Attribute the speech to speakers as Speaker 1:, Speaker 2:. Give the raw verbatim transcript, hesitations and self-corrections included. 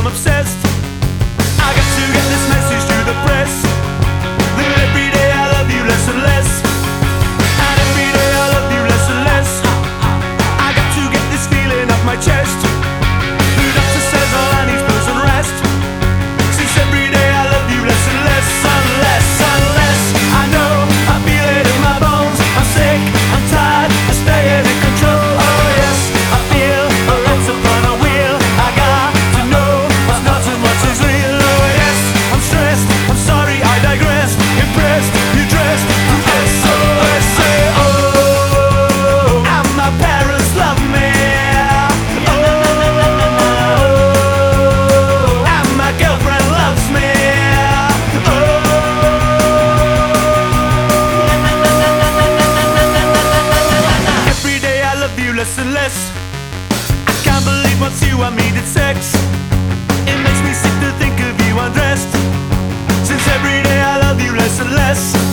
Speaker 1: I'm obsessed. I got to get this message to the press, that every day I love you less and less, and every day I love you less and less. I got to get this feeling off my chest. The doctor says all I need is some rest, since every day I love you less and less, unless, unless I know, I feel it in my bones. I'm sick, I'm tired of staying in control. Oh yes, I feel a lot's upon a wheel. I got to know what's not so much is real. Oh yes, I'm stressed, I'm sorry, I digress. Impressed, you dressed to S O S. Say oh, and my parents love me. Oh, and my girlfriend loves me. Every day I love you less and less. I can't believe once you and me did sex. It makes me sick to think of you undressed, since every day I love you less and less.